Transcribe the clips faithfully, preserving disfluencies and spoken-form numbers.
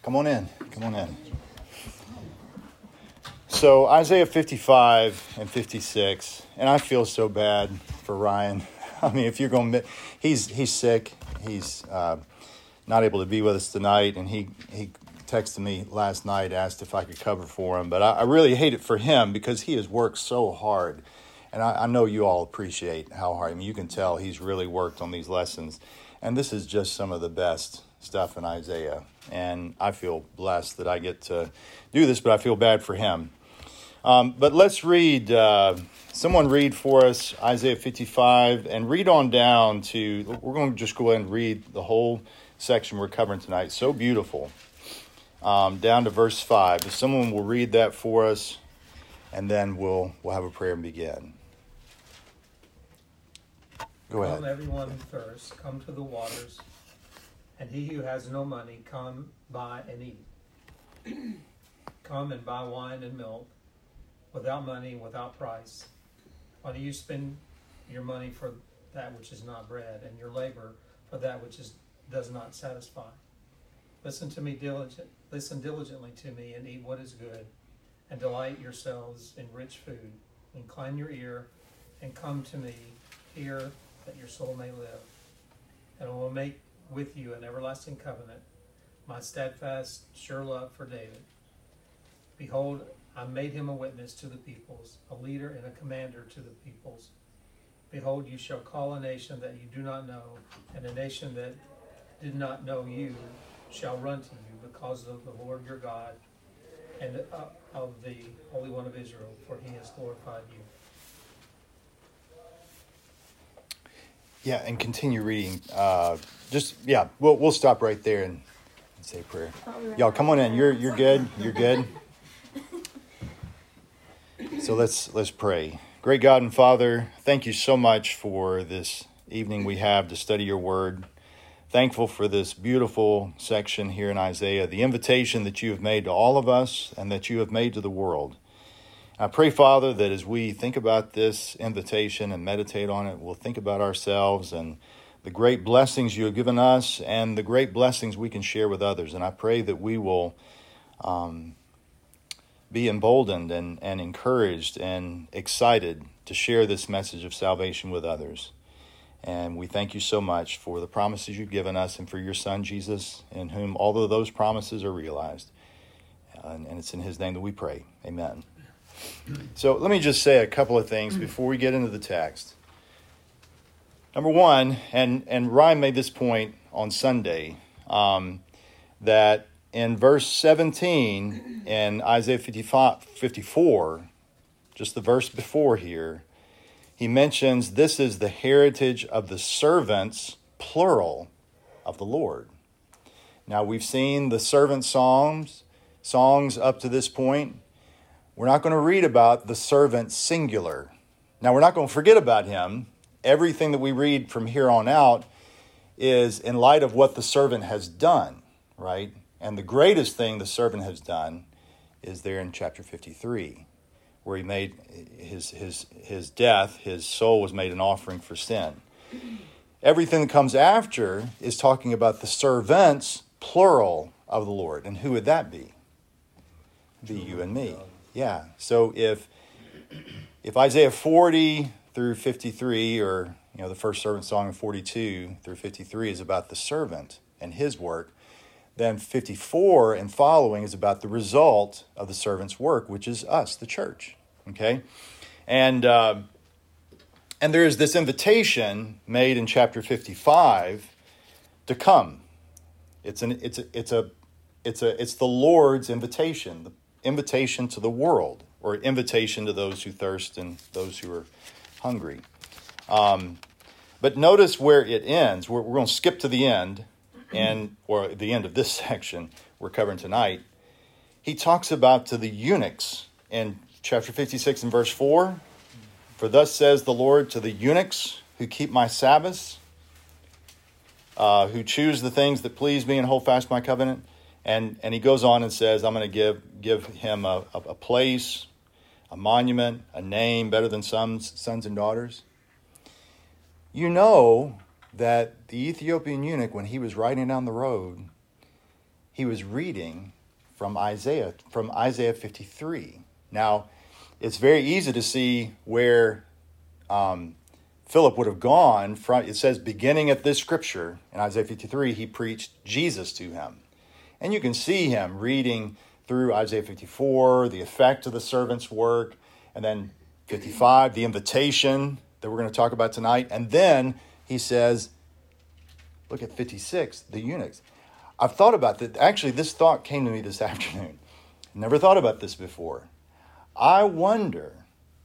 Come on in. Come on in. So Isaiah fifty-five and fifty-six, and I feel so bad for Ryan. I mean, if you're going to, he's he's sick. He's uh, not able to be with us tonight, and he he texted me last night, asked if I could cover for him. But I, I really hate it for him because he has worked so hard, and I, I know you all appreciate how hard. I mean, you can tell he's really worked on these lessons, and this is just some of the best stuff in Isaiah. And I feel blessed that I get to do this, but I feel bad for him. Um, but let's read, uh, someone read for us Isaiah fifty-five and read on down to, we're going to just go ahead and read the whole section we're covering tonight. So beautiful. Um, down to verse five. If someone will read that for us, and then we'll we'll have a prayer and begin. Go ahead. Come everyone who thirsts, come to the waters, and he who has no money, come buy and eat. Come and buy wine and milk, without money and without price. Why do you spend your money for that which is not bread, and your labor for that which is does not satisfy? Listen to me diligent, listen diligently to me, and eat what is good, and delight yourselves in rich food. Incline your ear, and come to me, hear that your soul may live. And I will make with you an everlasting covenant, my steadfast, sure love for David. Behold, I made him a witness to the peoples, a leader and a commander to the peoples. Behold, you shall call a nation that you do not know, and a nation that did not know you shall run to you because of the Lord your God and of the Holy One of Israel, for he has glorified you. Yeah, and continue reading. Uh, just, yeah, we'll we'll stop right there and, and say a prayer. Y'all, come on in. You're you're good. You're good. So let's let's pray. Great God and Father, thank you so much for this evening we have to study your word. Thankful for this beautiful section here in Isaiah, the invitation that you have made to all of us and that you have made to the world. I pray, Father, that as we think about this invitation and meditate on it, we'll think about ourselves and the great blessings you have given us and the great blessings we can share with others. And I pray that we will um, be emboldened and, and encouraged and excited to share this message of salvation with others. And we thank you so much for the promises you've given us and for your Son, Jesus, in whom all of those promises are realized. And, and it's in his name that we pray. Amen. So let me just say a couple of things before we get into the text. Number one, and, and Ryan made this point on Sunday, um, that in verse seventeen in Isaiah fifty-five, fifty-four, just the verse before here, he mentions this is the heritage of the servants, plural, of the Lord. Now we've seen the servant songs, songs up to this point. We're not going to read about the servant singular. Now, we're not going to forget about him. Everything that we read from here on out is in light of what the servant has done, right? And the greatest thing the servant has done is there in chapter fifty-three, where he made his his his death, his soul was made an offering for sin. Everything that comes after is talking about the servants, plural, of the Lord. And who would that be? Be you and me. Yeah, so if if Isaiah forty through fifty-three, or you know the first servant song in forty-two through fifty-three is about the servant and his work, then fifty-four and following is about the result of the servant's work, which is us, the church. Okay, and uh, and there is this invitation made in chapter fifty-five to come. It's an it's a it's a it's a it's the Lord's invitation. The invitation to the world, or invitation to those who thirst and those who are hungry. Um, but notice where it ends. We're, we're going to skip to the end, and or the end of this section we're covering tonight. He talks about to the eunuchs in chapter fifty-six and verse four. For thus says the Lord to the eunuchs who keep my Sabbaths, uh, who choose the things that please me and hold fast my covenant. And and he goes on and says, I'm going to give give him a, a, a place, a monument, a name better than sons, sons and daughters. You know that the Ethiopian eunuch, when he was riding down the road, he was reading from Isaiah, from Isaiah fifty-three. Now, it's very easy to see where um, Philip would have gone from. It says, beginning at this scripture in Isaiah fifty-three, he preached Jesus to him. And you can see him reading through Isaiah fifty-four, the effect of the servant's work, and then fifty-five, the invitation that we're going to talk about tonight. And then he says, look at fifty-six, the eunuchs. I've thought about that. Actually, this thought came to me this afternoon. Never thought about this before. I wonder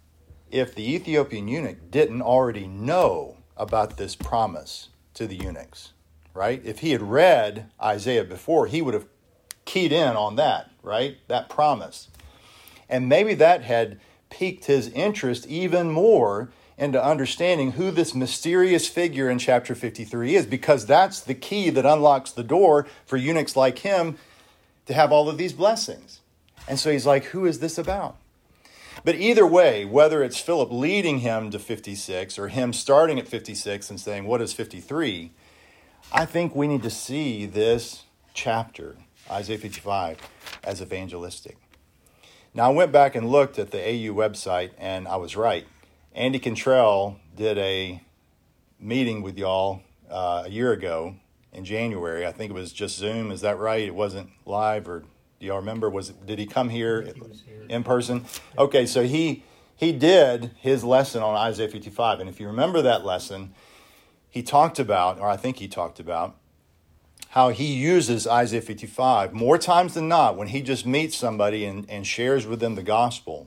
if the Ethiopian eunuch didn't already know about this promise to the eunuchs, right? If he had read Isaiah before, he would have keyed in on that, right? That promise. And maybe that had piqued his interest even more into understanding who this mysterious figure in chapter fifty-three is, because that's the key that unlocks the door for eunuchs like him to have all of these blessings. And so he's like, who is this about? But either way, whether it's Philip leading him to fifty-six or him starting at fifty-six and saying, what is fifty-three? I think we need to see this chapter, Isaiah fifty-five, as evangelistic. Now, I went back and looked at the A U website, and I was right. Andy Cantrell did a meeting with y'all uh, a year ago in January. I think it was just Zoom. Is that right? It wasn't live, or do y'all remember? Was it, did he come here, He was here. in person? Okay, so he he did his lesson on Isaiah fifty-five. And if you remember that lesson, he talked about, or I think he talked about, how he uses Isaiah fifty-five more times than not when he just meets somebody and, and shares with them the gospel.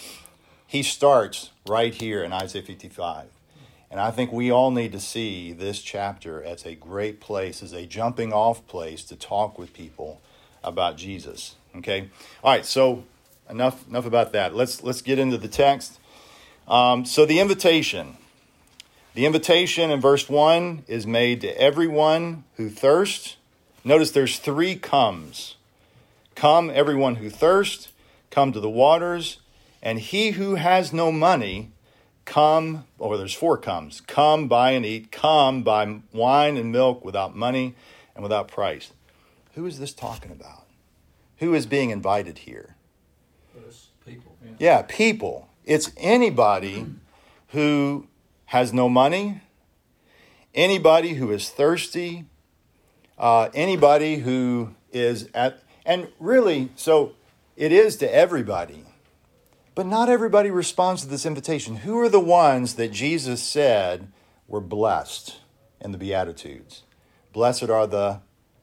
He starts right here in Isaiah fifty-five. And I think we all need to see this chapter as a great place, as a jumping off place to talk with people about Jesus. Okay? All right, so enough enough about that. Let's let's get into the text. Um, so the invitation. The invitation in verse one is made to everyone who thirsts. Notice there's three comes. Come, everyone who thirsts, come to the waters, and he who has no money, come, or there's four comes. Come, buy and eat. Come, buy wine and milk without money and without price. Who is this talking about? Who is being invited here? Us people. Yeah. Yeah, people. It's anybody who has no money, anybody who is thirsty, uh, anybody who is at, and really, so it is to everybody, but not everybody responds to this invitation. Who are the ones that Jesus said were blessed in the Beatitudes? Blessed are the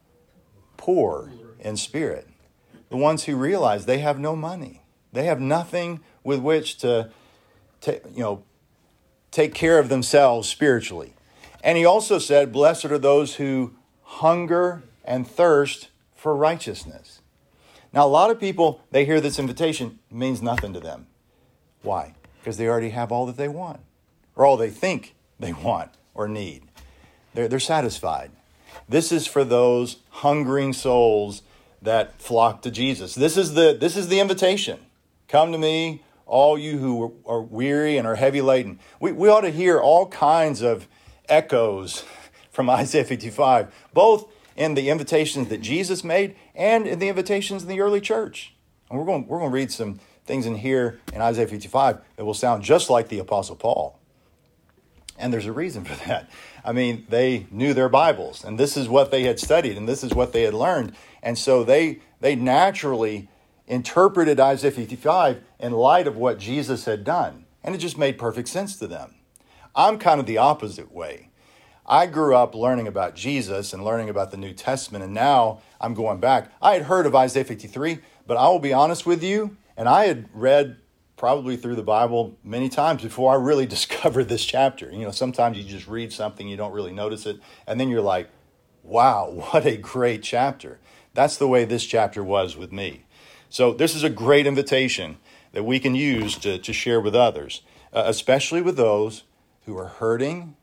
poor in spirit, the ones who realize they have no money. They have nothing with which to, to you know, take care of themselves spiritually. And he also said, blessed are those who hunger and thirst for righteousness. Now, a lot of people, they hear this invitation, it means nothing to them. Why? Because they already have all that they want, or all they think they want or need. They're, they're satisfied. This is for those hungering souls that flock to Jesus. This is the, this is the invitation. Come to me, all you who are weary and are heavy laden. We, we ought to hear all kinds of echoes from Isaiah fifty-five, both in the invitations that Jesus made and in the invitations in the early church. And we're going, we're going to read some things in here in Isaiah fifty-five that will sound just like the Apostle Paul. And there's a reason for that. I mean, they knew their Bibles, and this is what they had studied, and this is what they had learned. And so they they naturally interpreted Isaiah fifty-five in light of what Jesus had done. And it just made perfect sense to them. I'm kind of the opposite way. I grew up learning about Jesus and learning about the New Testament, and now I'm going back. I had heard of Isaiah fifty-three, but I will be honest with you, and I had read probably through the Bible many times before I really discovered this chapter. You know, sometimes you just read something, you don't really notice it, and then you're like, wow, what a great chapter. That's the way this chapter was with me. So this is a great invitation that we can use to, to share with others, uh, especially with those who are hurting,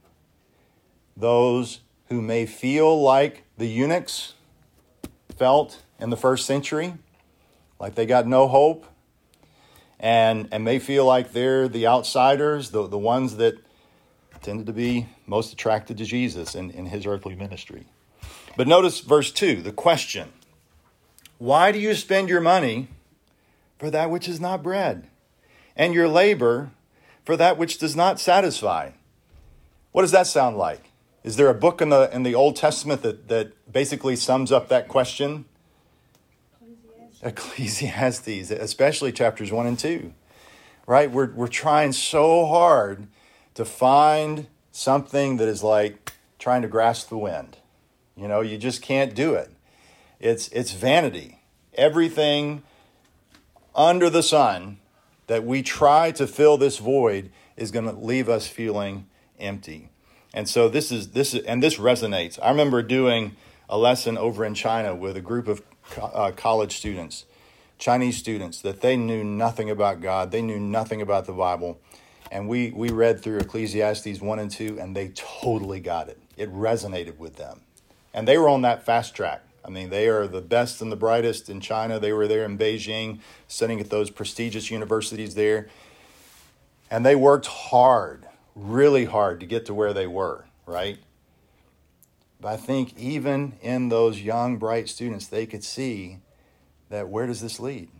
those who may feel like the eunuchs felt in the first century, like they got no hope, and, and may feel like they're the outsiders, the, the ones that tended to be most attracted to Jesus in, in his earthly ministry. But notice verse two, the question. Why do you spend your money for that which is not bread, and your labor for that which does not satisfy? What does that sound like? Is there a book in the in the Old Testament that, that basically sums up that question? Ecclesiastes. Ecclesiastes, especially chapters one and two. Right? We're we're trying so hard to find something that is like trying to grasp the wind. You know, you just can't do it. It's it's vanity. Everything under the sun that we try to fill this void is going to leave us feeling empty. And so this is this is, and this resonates. I remember doing a lesson over in China with a group of uh, college students, Chinese students, that they knew nothing about God. They knew nothing about the Bible. And we we read through Ecclesiastes one and two, and they totally got it. It resonated with them. And they were on that fast track. I mean, they are the best and the brightest in China. They were there in Beijing, studying at those prestigious universities there. And they worked hard, really hard to get to where they were, right? But I think even in those young, bright students, they could see that where does this lead?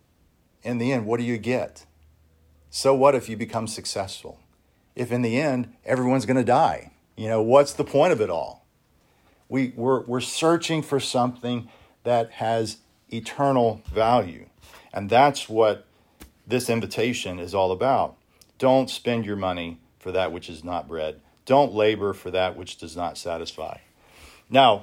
In the end, what do you get? So what if you become successful? If in the end, everyone's going to die? You know, what's the point of it all? We, we're, we're searching for something that has eternal value. And that's what this invitation is all about. Don't spend your money for that which is not bread. Don't labor for that which does not satisfy. Now,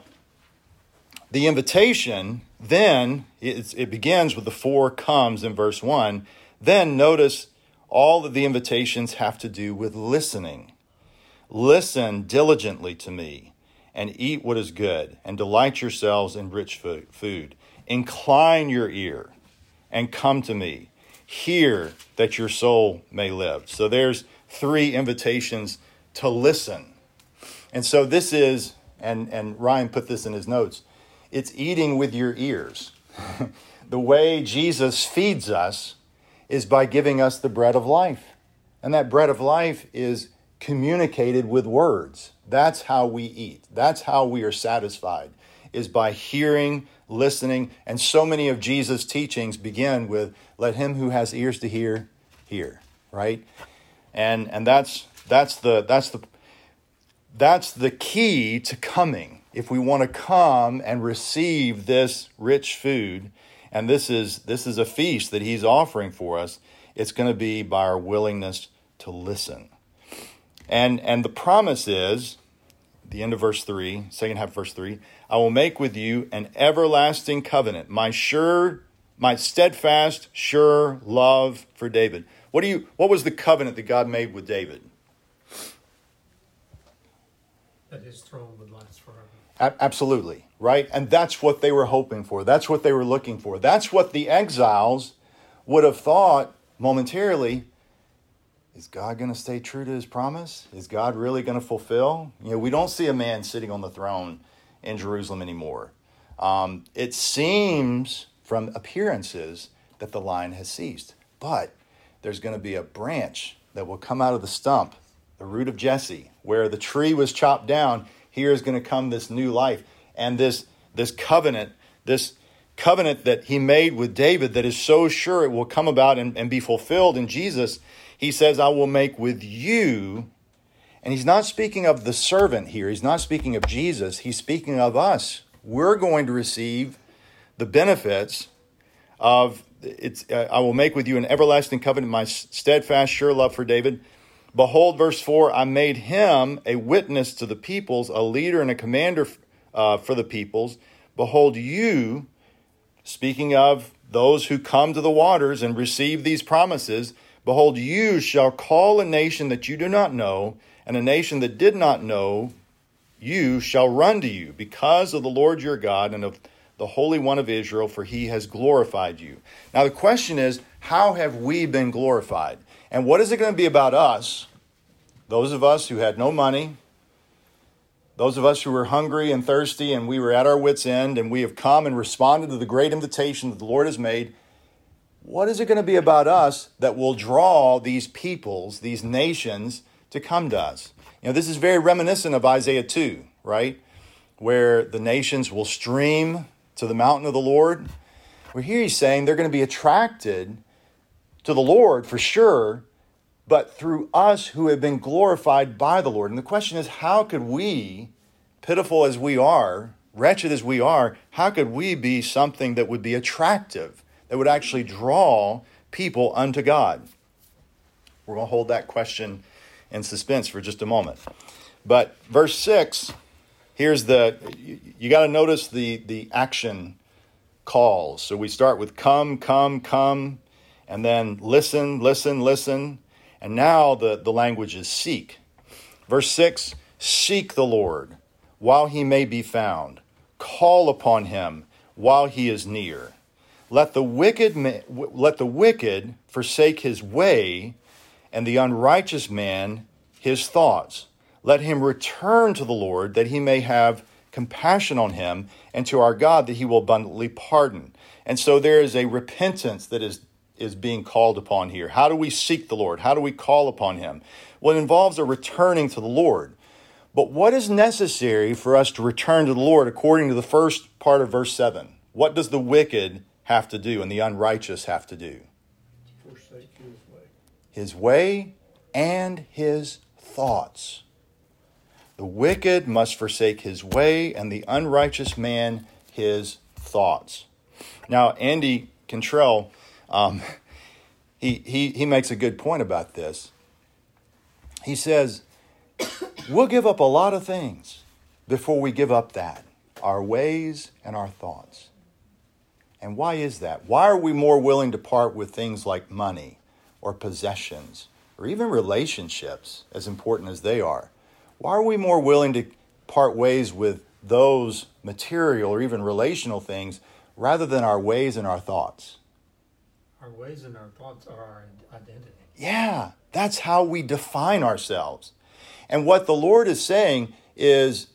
the invitation then, it, it begins with the four comes in verse one. Then notice all of the invitations have to do with listening. Listen diligently to me, and eat what is good, and delight yourselves in rich food. Incline your ear, and come to me. Hear that your soul may live. So there's three invitations to listen. And so this is, and, and Ryan put this in his notes, it's eating with your ears. The way Jesus feeds us is by giving us the bread of life. And that bread of life is communicated with words. That's how we eat. That's how we are satisfied, is by hearing, listening. And so many of Jesus' teachings begin with, let him who has ears to hear, hear, right? And and that's that's the that's the that's the key to coming. If we want to come and receive this rich food, and this is this is a feast that he's offering for us, it's going to be by our willingness to listen. And and the promise is, the end of verse three, second half of verse three, I will make with you an everlasting covenant, my sure, my steadfast, sure love for David. What do you? What was the covenant that God made with David? That his throne would last forever. A- absolutely, right? And that's what they were hoping for. That's what they were looking for. That's what the exiles would have thought momentarily. Is God going to stay true to his promise? Is God really going to fulfill? You know, we don't see a man sitting on the throne in Jerusalem anymore. Um, it seems from appearances that the line has ceased. But there's going to be a branch that will come out of the stump, the root of Jesse, where the tree was chopped down. Here is going to come this new life. And this, this covenant, this covenant that he made with David that is so sure it will come about and, and be fulfilled in Jesus, he says, I will make with you. And he's not speaking of the servant here. He's not speaking of Jesus. He's speaking of us. We're going to receive the benefits of, it's. Uh, I will make with you an everlasting covenant, my steadfast, sure love for David. Behold, verse four, I made him a witness to the peoples, a leader and a commander uh, for the peoples. Behold, you, speaking of those who come to the waters and receive these promises, behold, you shall call a nation that you do not know, and a nation that did not know you shall run to you because of the Lord your God and of the Holy One of Israel, for he has glorified you. Now the question is, how have we been glorified? And what is it going to be about us, those of us who had no money, those of us who were hungry and thirsty and we were at our wits' end and we have come and responded to the great invitation that the Lord has made? What is it going to be about us that will draw these peoples, these nations, to come to us? You know, this is very reminiscent of Isaiah two, right? Where the nations will stream to the mountain of the Lord. Well, here he's saying they're going to be attracted to the Lord for sure, but through us who have been glorified by the Lord. And the question is, how could we, pitiful as we are, wretched as we are, how could we be something that would be attractive, that would actually draw people unto God? We're going to hold that question in suspense for just a moment. But verse six, here's the, you, you got to notice the, the action calls. So we start with come, come, come, and then listen, listen, listen. And now the, the language is seek. Verse six, seek the Lord while he may be found. Call upon him while he is near. Let the wicked ma- let the wicked forsake his way, and the unrighteous man his thoughts. Let him return to the Lord, that he may have compassion on him, and to our God, that he will abundantly pardon. And so there is a repentance that is, is being called upon here. How do we seek the Lord? How do we call upon him? Well, it involves a returning to the Lord. But what is necessary for us to return to the Lord according to the first part of verse seven? What does the wicked have to do and the unrighteous have to do? Forsake his way. His way and his thoughts. The wicked must forsake his way, and the unrighteous man his thoughts. Now, Andy Cantrell, um, he, he, he makes a good point about this. He says, we'll give up a lot of things before we give up that, our ways and our thoughts. And why is that? Why are we more willing to part with things like money or possessions or even relationships, as important as they are? Why are we more willing to part ways with those material or even relational things rather than our ways and our thoughts? Our ways and our thoughts are our identity. Yeah, that's how we define ourselves. And what the Lord is saying is,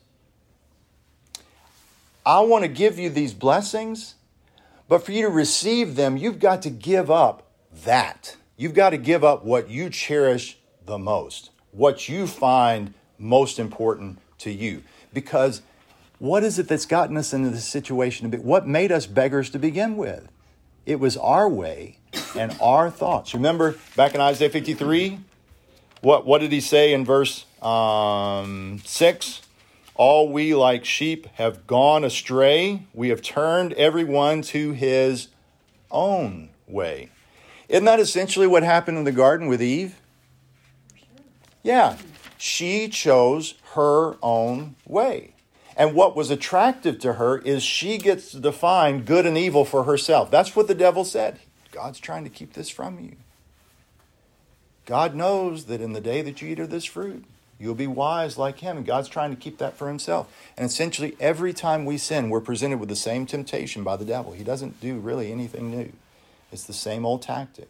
I want to give you these blessings, but for you to receive them, you've got to give up that. You've got to give up what you cherish the most, what you find most important to you. Because what is it that's gotten us into this situation? What made us beggars to begin with? It was our way and our thoughts. Remember back in Isaiah fifty-three, what, what did he say in verse um, six? All we like sheep have gone astray. We have turned everyone to his own way. Isn't that essentially what happened in the garden with Eve? Yeah. She chose her own way. And what was attractive to her is she gets to define good and evil for herself. That's what the devil said. God's trying to keep this from you. God knows that in the day that you eat of this fruit, you'll be wise like him. And God's trying to keep that for himself. And essentially every time we sin, we're presented with the same temptation by the devil. He doesn't do really anything new. It's the same old tactic.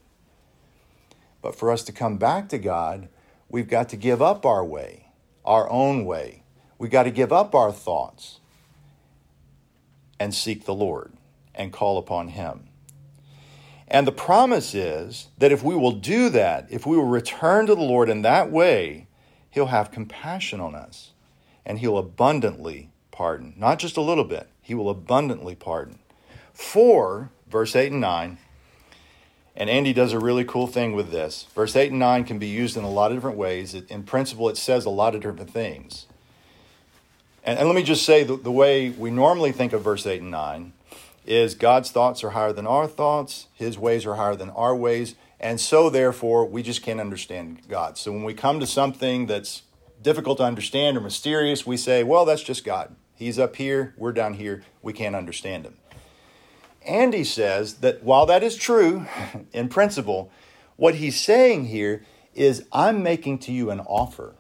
But for us to come back to God, we've got to give up our way, our own way. We've got to give up our thoughts and seek the Lord and call upon him. And the promise is that if we will do that, if we will return to the Lord in that way, he'll have compassion on us and he'll abundantly pardon. Not just a little bit, he will abundantly pardon. For, verse eight and nine, and Andy does a really cool thing with this. Verse eight and nine can be used in a lot of different ways. It, in principle, it says a lot of different things. And, and let me just say the, the way we normally think of verse eight and nine is God's thoughts are higher than our thoughts. His ways are higher than our ways. And so, therefore, we just can't understand God. So when we come to something that's difficult to understand or mysterious, we say, well, that's just God. He's up here, we're down here, we can't understand him. Andy says that while that is true in principle, what he's saying here is I'm making to you an offer.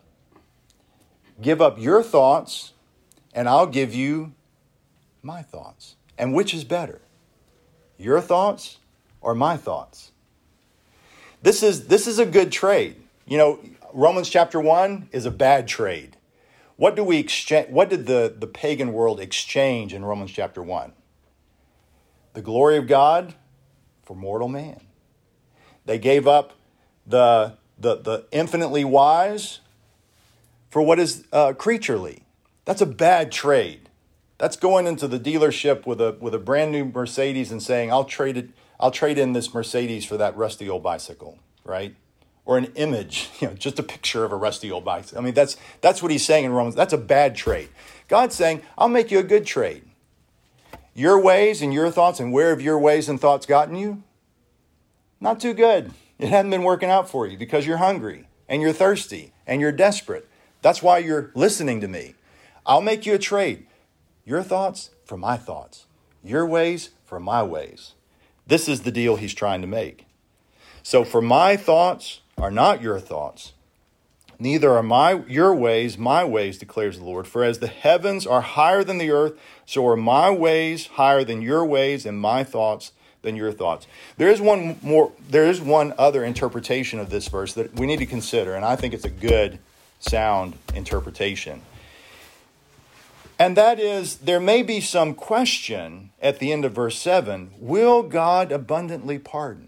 Give up your thoughts and I'll give you my thoughts. And which is better? Your thoughts or my thoughts? This is, this is a good trade. You know, Romans chapter one is a bad trade. What do we exchange? What did the, the pagan world exchange in Romans chapter one? The glory of God for mortal man. They gave up the, the, the infinitely wise for what is uh, creaturely. That's a bad trade. That's going into the dealership with a with a brand new Mercedes and saying, I'll trade it, I'll trade in this Mercedes for that rusty old bicycle, right? Or an image, you know, just a picture of a rusty old bicycle. I mean, that's that's what he's saying in Romans. That's a bad trade. God's saying, I'll make you a good trade. Your ways and your thoughts, and where have your ways and thoughts gotten you? Not too good. It hasn't been working out for you because you're hungry and you're thirsty and you're desperate. That's why you're listening to me. I'll make you a trade. Your thoughts for my thoughts. Your ways for my ways. This is the deal he's trying to make. So for my thoughts are not your thoughts. Neither are my your ways my ways, declares the Lord. For as the heavens are higher than the earth, so are my ways higher than your ways, and my thoughts than your thoughts. There is one more. There is one other interpretation of this verse that we need to consider, and I think it's a good, sound interpretation. And that is, there may be some question at the end of verse seven. Will God abundantly pardon?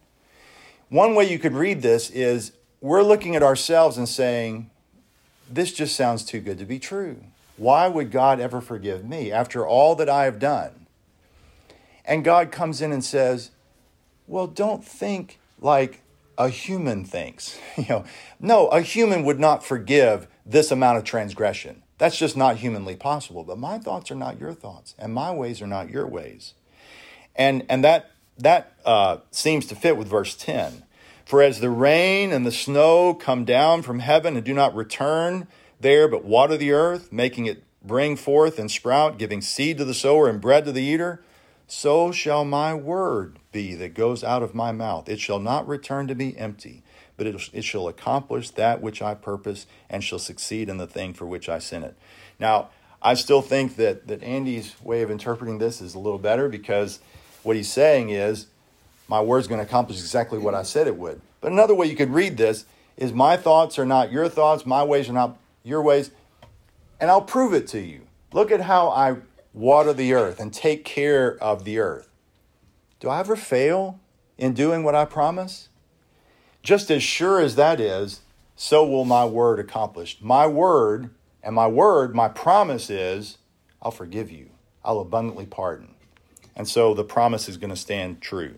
One way you could read this is, we're looking at ourselves and saying, this just sounds too good to be true. Why would God ever forgive me after all that I have done? And God comes in and says, well, don't think like a human thinks. You know, no, a human would not forgive this amount of transgression. That's just not humanly possible. But my thoughts are not your thoughts, and my ways are not your ways. And and that that uh, seems to fit with verse ten. For as the rain and the snow come down from heaven and do not return there, but water the earth, making it bring forth and sprout, giving seed to the sower and bread to the eater, so shall my word be that goes out of my mouth. It shall not return to me empty, but it, it shall accomplish that which I purpose and shall succeed in the thing for which I sent it. Now, I still think that, that Andy's way of interpreting this is a little better, because what he's saying is, my word's going to accomplish exactly what I said it would. But another way you could read this is, my thoughts are not your thoughts, my ways are not your ways, and I'll prove it to you. Look at how I water the earth and take care of the earth. Do I ever fail in doing what I promise? Just as sure as that is, so will my word accomplish. My word, and my word, my promise is, I'll forgive you. I'll abundantly pardon. And so the promise is going to stand true.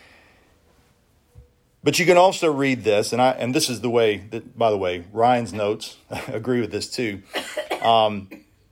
But you can also read this, and I and this is the way that, by the way, Ryan's notes agree with this too. Um,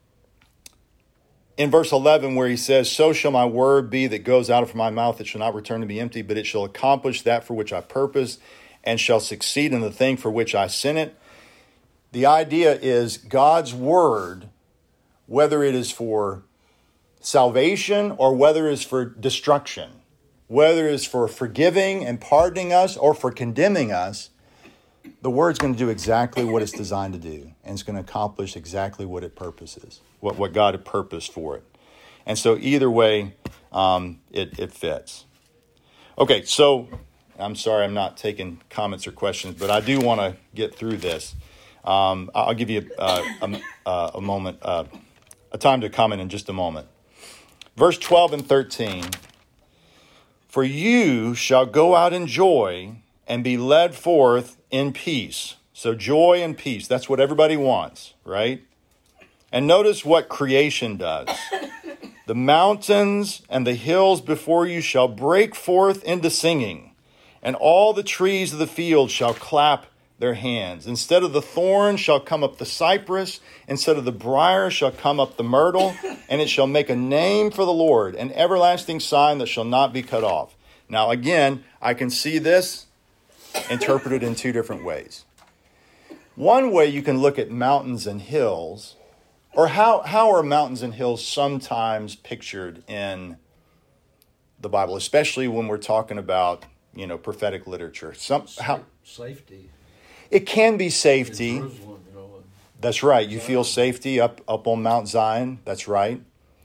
in verse eleven, where he says, so shall my word be that goes out of my mouth, it shall not return to me empty, but it shall accomplish that for which I purpose, and shall succeed in the thing for which I sent it. The idea is God's word, whether it is for salvation or whether it is for destruction, whether it's for forgiving and pardoning us or for condemning us, the word's going to do exactly what it's designed to do. And it's going to accomplish exactly what it purposes, what, what God had purposed for it. And so either way, um, it, it fits. Okay, so I'm sorry I'm not taking comments or questions, but I do want to get through this. Um, I'll give you uh, a, a moment, uh, a time to comment in just a moment. Verse twelve and thirteen. For you shall go out in joy and be led forth in peace. So joy and peace, that's what everybody wants, right? And notice what creation does. The mountains and the hills before you shall break forth into singing, and all the trees of the field shall clap their hands. Instead of the thorn shall come up the cypress, instead of the briar shall come up the myrtle, and it shall make a name for the Lord, an everlasting sign that shall not be cut off. Now again, I can see this interpreted in two different ways. One way you can look at mountains and hills, or how, how are mountains and hills sometimes pictured in the Bible, especially when we're talking about, you know, prophetic literature. Some how, Safety. It can be safety. Jerusalem, you know, and That's right. You feel safety up, up on Mount Zion. That's right.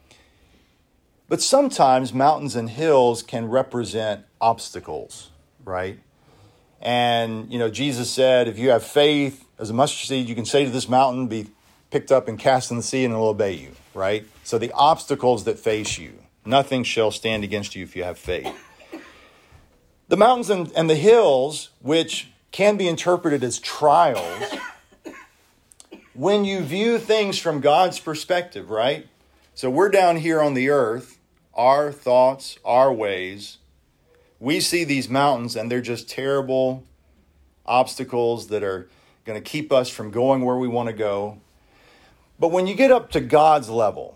But sometimes mountains and hills can represent obstacles, right? And, you know, Jesus said, if you have faith as a mustard seed, you can say to this mountain, be picked up and cast in the sea, and it will obey you, right? So the obstacles that face you, nothing shall stand against you if you have faith. The mountains and, and the hills, which can be interpreted as trials, when you view things from God's perspective, right? So we're down here on the earth, our thoughts, our ways. We see these mountains and they're just terrible obstacles that are going to keep us from going where we want to go. But when you get up to God's level,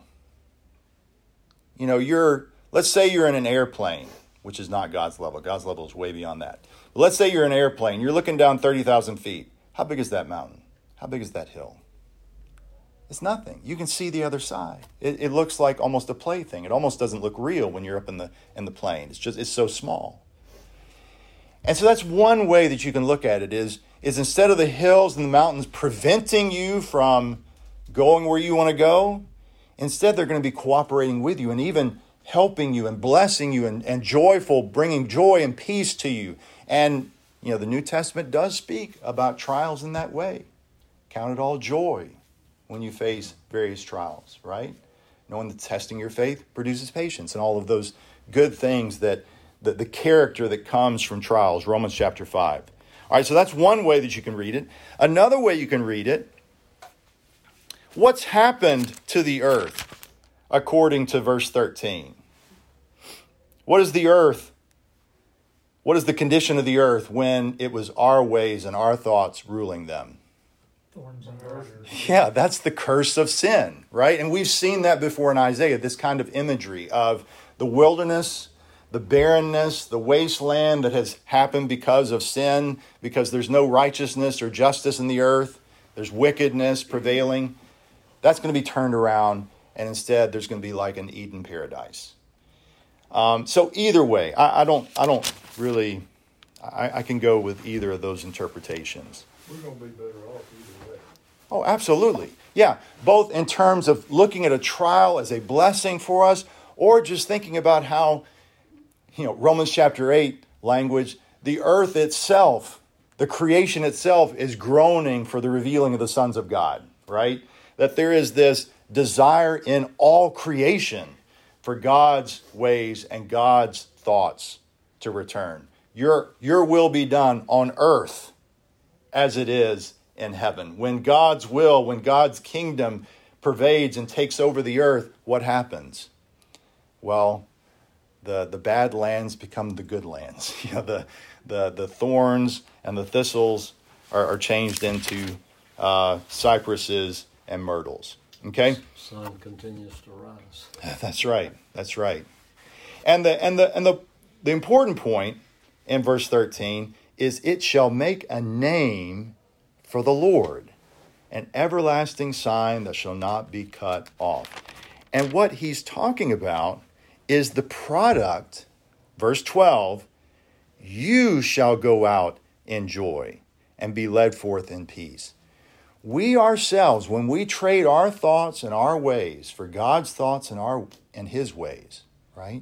you know, you're, let's say you're in an airplane, which is not God's level. God's level is way beyond that. But let's say you're in an airplane. You're looking down thirty thousand feet. How big is that mountain? How big is that hill? It's nothing. You can see the other side. It, it looks like almost a plaything. It almost doesn't look real when you're up in the in the plane. It's just, it's so small. And so that's one way that you can look at it is, is instead of the hills and the mountains preventing you from going where you want to go, instead they're going to be cooperating with you and even helping you and blessing you and, and joyful, bringing joy and peace to you. And, you know, the New Testament does speak about trials in that way. Count it all joy when you face various trials, right? Knowing that testing your faith produces patience and all of those good things that the, the character that comes from trials, Romans chapter five. All right, so that's one way that you can read it. Another way you can read it, what's happened to the earth according to verse thirteen? What is the earth? What is the condition of the earth when it was our ways and our thoughts ruling them? Thorns and briars. Yeah, that's the curse of sin, right? And we've seen that before in Isaiah, this kind of imagery of the wilderness, the barrenness, the wasteland that has happened because of sin, because there's no righteousness or justice in the earth. There's wickedness prevailing. That's going to be turned around, and instead there's going to be like an Eden paradise. Um, so either way, I, I don't, I don't really, I, I can go with either of those interpretations. We're going to be better off either way. Oh, absolutely. Yeah, both in terms of looking at a trial as a blessing for us, or just thinking about how, you know, Romans chapter eight language, the earth itself, the creation itself is groaning for the revealing of the sons of God, right? That there is this desire in all creation for God's ways and God's thoughts to return. Your, your will be done on earth as it is in heaven. When God's will, when God's kingdom pervades and takes over the earth, what happens? Well, the, the bad lands become the good lands. You know, the, the, the thorns and the thistles are, are changed into uh, cypresses and myrtles. Okay? Sun continues to rise. That's right. That's right. And the and the and the the important point in verse thirteen is it shall make a name for the Lord, an everlasting sign that shall not be cut off. And what he's talking about is the product, verse twelve, you shall go out in joy and be led forth in peace. We ourselves, when we trade our thoughts and our ways for God's thoughts and our and his ways, right?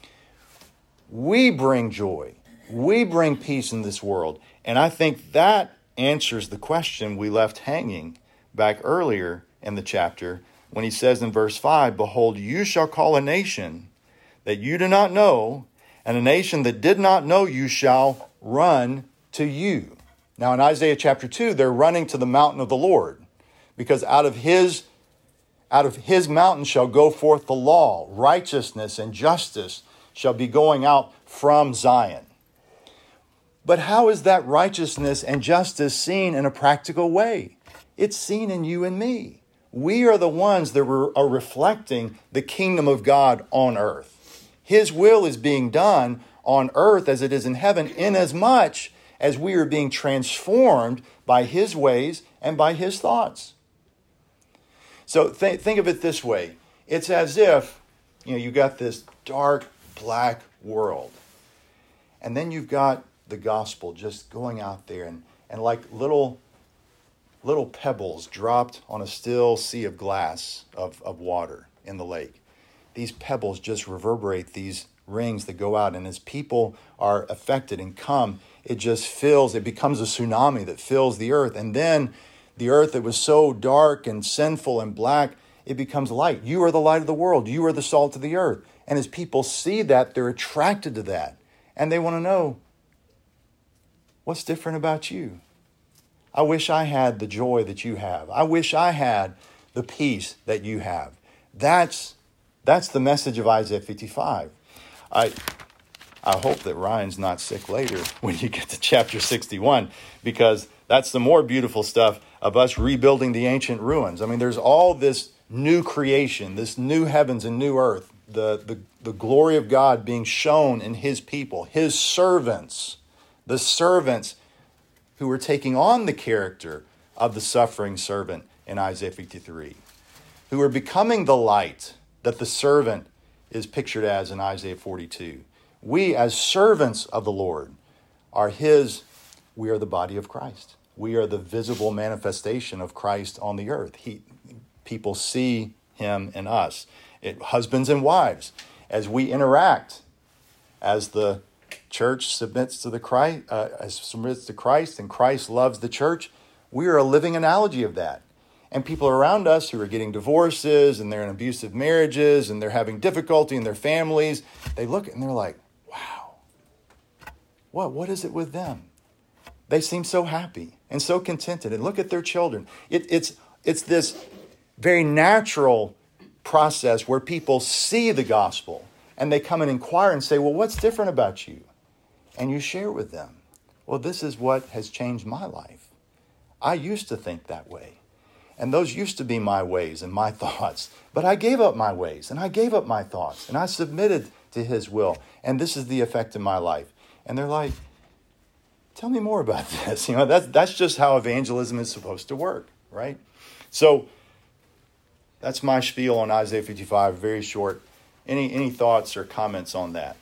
We bring joy. We bring peace in this world. And I think that answers the question we left hanging back earlier in the chapter when he says in verse five, behold, you shall call a nation that you do not know, and a nation that did not know you shall run to you. Now in Isaiah chapter two, they're running to the mountain of the Lord, because out of his, out of his mountain shall go forth the law, righteousness and justice shall be going out from Zion. But how is that righteousness and justice seen in a practical way? It's seen in you and me. We are the ones that are reflecting the kingdom of God on earth. His will is being done on earth as it is in heaven, inasmuch as we are being transformed by his ways and by his thoughts. So th- think of it this way. It's as if, you know, you got this dark, black world. And then you've got the gospel just going out there and, and like little, little pebbles dropped on a still sea of glass of, of water in the lake. These pebbles just reverberate these rings that go out. And as people are affected and come, it just fills, it becomes a tsunami that fills the earth. And then the earth that was so dark and sinful and black, it becomes light. You are the light of the world. You are the salt of the earth. And as people see that, they're attracted to that. And they want to know, what's different about you? I wish I had the joy that you have. I wish I had the peace that you have. That's That's the message of Isaiah fifty-five. I I hope that Ryan's not sick later when you get to chapter sixty-one, because that's the more beautiful stuff of us rebuilding the ancient ruins. I mean, there's all this new creation, this new heavens and new earth, the, the, the glory of God being shown in his people, his servants, the servants who were taking on the character of the suffering servant in Isaiah fifty-three, who are becoming the light that the servant is pictured as in Isaiah forty-two. We, as servants of the Lord, are his, we are the body of Christ. We are the visible manifestation of Christ on the earth. He, people see him in us. It, husbands and wives, as we interact, as the church submits to the Christ, uh, as submits to Christ, and Christ loves the church, we are a living analogy of that. And people around us who are getting divorces and they're in abusive marriages and they're having difficulty in their families, they look and they're like, wow, what, what is it with them? They seem so happy and so contented. And look at their children. It, it's, it's this very natural process where people see the gospel and they come and inquire and say, well, what's different about you? And you share with them, well, this is what has changed my life. I used to think that way. And those used to be my ways and my thoughts. But I gave up my ways and I gave up my thoughts and I submitted to his will. And this is the effect in my life. And they're like, tell me more about this. You know, that's, that's just how evangelism is supposed to work, right? So that's my spiel on Isaiah fifty-five, very short. Any, any thoughts or comments on that?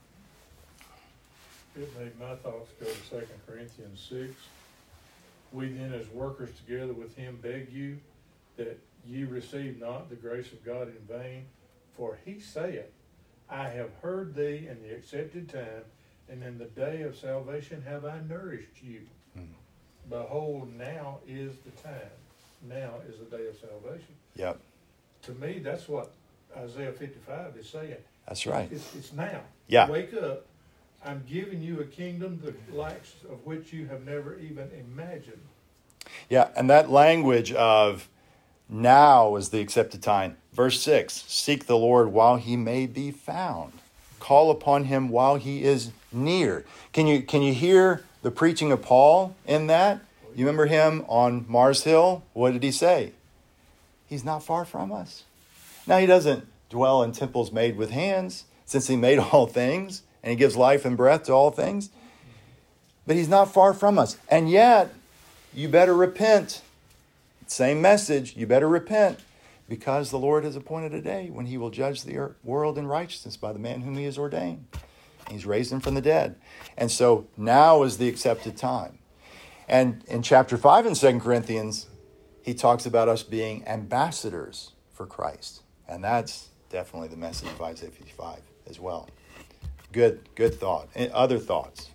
It made my thoughts go to Second Corinthians six. We then as workers together with him beg you that ye receive not the grace of God in vain. For he saith, I have heard thee in the accepted time, and in the day of salvation have I nourished you. Hmm. Behold, now is the time. Now is the day of salvation. Yep. To me, that's what Isaiah fifty-five is saying. That's right. It's, it's now. Yeah. Wake up. I'm giving you a kingdom the likes of which you have never even imagined. Yeah, and that language of now is the accepted time. Verse six, seek the Lord while he may be found. Call upon him while he is near. Can you can you hear the preaching of Paul in that? You remember him on Mars Hill? What did he say? He's not far from us. Now, he doesn't dwell in temples made with hands, since he made all things, and he gives life and breath to all things. But he's not far from us. And yet, you better repent. Same message, you better repent, because the Lord has appointed a day when he will judge the world in righteousness by the man whom he has ordained. He's raised him from the dead. And so now is the accepted time. And in chapter five in Second Corinthians, he talks about us being ambassadors for Christ. And that's definitely the message of Isaiah fifty-five as well. Good, good thought. And other thoughts?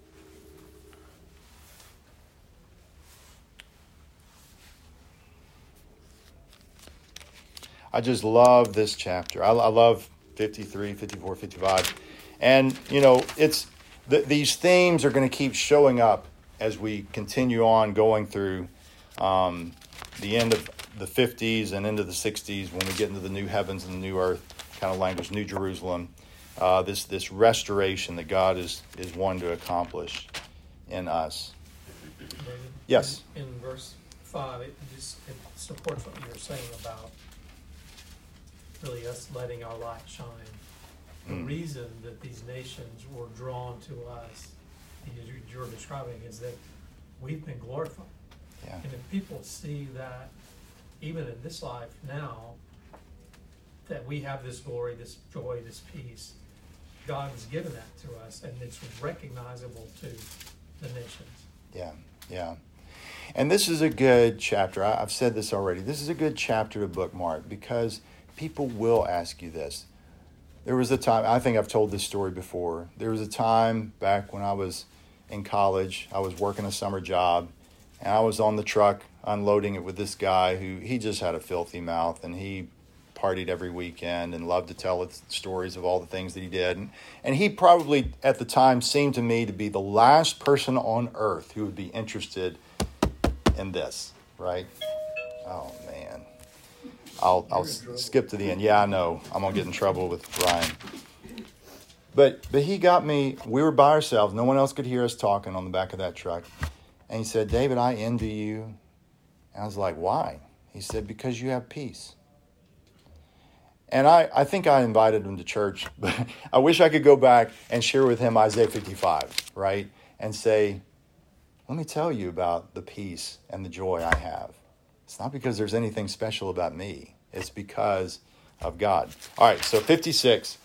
I just love this chapter. I, I love fifty-three, fifty-four, fifty-five. And, you know, it's th- these themes are going to keep showing up as we continue on going through um, the end of the fifties and into the sixties when we get into the new heavens and the new earth kind of language, New Jerusalem. Uh, this this restoration that God is, is wanting to accomplish in us. David, Yes. In, in verse five, it just it supports what you were saying about really us letting our light shine. The mm. reason that these nations were drawn to us, as you're describing, is that we've been glorified. Yeah. And if people see that, even in this life now, that we have this glory, this joy, this peace, God has given that to us, and it's recognizable to the nations. Yeah, yeah. And this is a good chapter. I, I've said this already. This is a good chapter to bookmark because people will ask you this. There was a time, I think I've told this story before. There was a time back when I was in college, I was working a summer job, and I was on the truck unloading it with this guy who, he just had a filthy mouth, and he partied every weekend and loved to tell stories of all the things that he did. And, and he probably, at the time, seemed to me to be the last person on earth who would be interested in this, right? Oh, man. I'll I'll s- skip to the end. Yeah, I know. I'm gonna get in trouble with Ryan. But but he got me. We were by ourselves. No one else could hear us talking on the back of that truck. And he said, "David, I envy you." And I was like, "Why?" He said, "Because you have peace." And I, I think I invited him to church, but I wish I could go back and share with him Isaiah fifty-five, right? And say, let me tell you about the peace and the joy I have. It's not because there's anything special about me. It's because of God. All right, so fifty-six.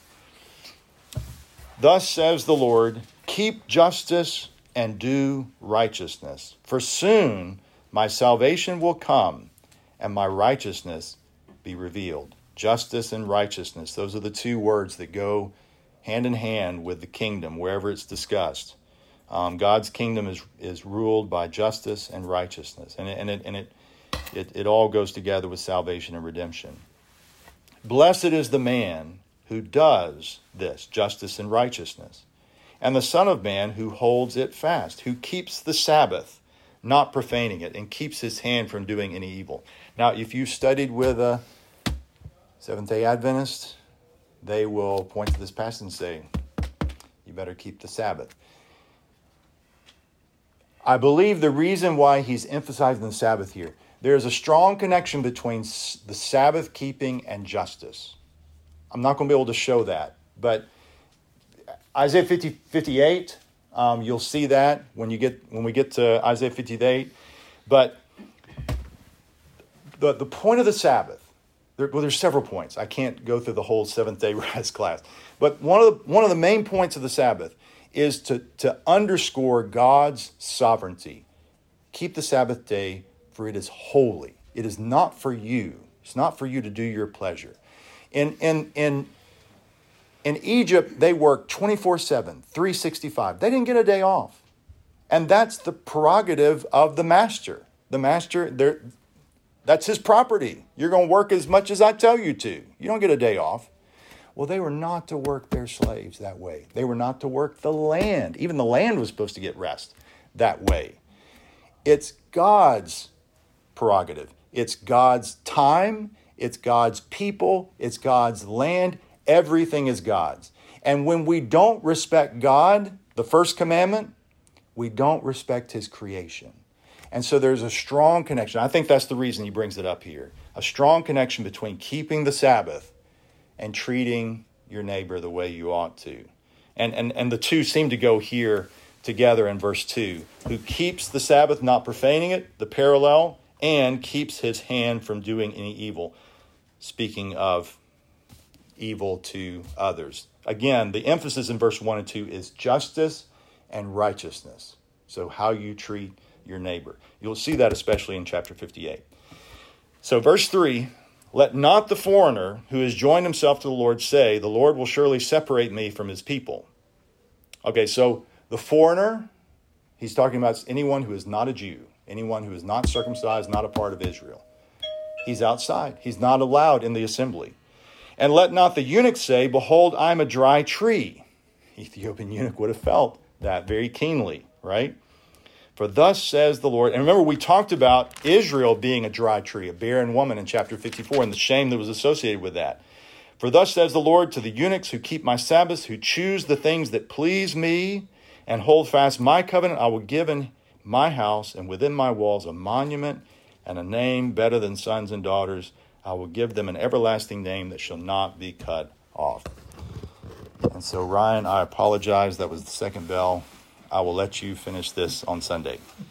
Thus says the Lord, keep justice and do righteousness. For soon my salvation will come and my righteousness be revealed. Justice and righteousness. Those are the two words that go hand in hand with the kingdom wherever it's discussed. Um, God's kingdom is is ruled by justice and righteousness. And it, and it, and it, it, it all goes together with salvation and redemption. Blessed is the man who does this, justice and righteousness, and the Son of Man who holds it fast, who keeps the Sabbath, not profaning it, and keeps his hand from doing any evil. Now, if you studied with a Seventh-day Adventist, they will point to this passage and say, you better keep the Sabbath. I believe the reason why he's emphasizing the Sabbath here, there is a strong connection between the Sabbath keeping and justice. I'm not going to be able to show that, but Isaiah fifty, fifty-eight, um, you'll see that when you get when we get to Isaiah fifty-eight. But the the point of the Sabbath, there, well, there's several points. I can't go through the whole Seventh-day Rise class, but one of the one of the main points of the Sabbath is to to underscore God's sovereignty. Keep the Sabbath day, for it is holy. It is not for you. It's not for you to do your pleasure. In in in in Egypt, they worked twenty-four seven, three sixty-five. They didn't get a day off. And that's the prerogative of the master. The master, that's his property. You're going to work as much as I tell you to. You don't get a day off. Well, they were not to work their slaves that way. They were not to work the land. Even the land was supposed to get rest that way. It's God's prerogative. It's God's time. It's God's people. It's God's land. Everything is God's. And when we don't respect God, the first commandment, we don't respect his creation. And so there's a strong connection. I think that's the reason he brings it up here. A strong connection between keeping the Sabbath and treating your neighbor the way you ought to. And, and, and the two seem to go here together in verse two. Who keeps the Sabbath, not profaning it, the parallel, and keeps his hand from doing any evil. Speaking of evil to others. Again, the emphasis in verse one and two is justice and righteousness. So how you treat your neighbor. You'll see that especially in chapter fifty-eight. So verse three, let not the foreigner who has joined himself to the Lord say, the Lord will surely separate me from his people. Okay, so the foreigner, he's talking about anyone who is not a Jew, anyone who is not circumcised, not a part of Israel. He's outside. He's not allowed in the assembly. And let not the eunuch say, behold, I'm a dry tree. Ethiopian eunuch would have felt that very keenly, right? For thus says the Lord. And remember, we talked about Israel being a dry tree, a barren woman in chapter fifty-four, and the shame that was associated with that. For thus says the Lord to the eunuchs who keep my Sabbaths, who choose the things that please me, and hold fast my covenant, I will give in my house and within my walls a monument and a name better than sons and daughters. I will give them an everlasting name that shall not be cut off. And so, Ryan, I apologize. That was the second bell. I will let you finish this on Sunday.